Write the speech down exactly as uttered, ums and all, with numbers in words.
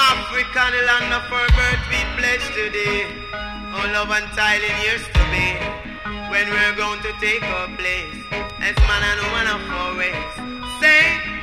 African land of our birth we pledge today. All love and tiling years to be. When we're going to take our place as man and woman of our ways. Say